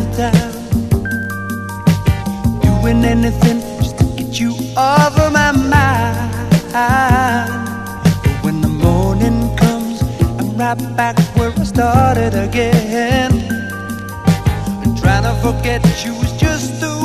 down, doing anything just to get you off of my mind. But when the morning comes, I'm right back where I started again. And trying to forget you is just the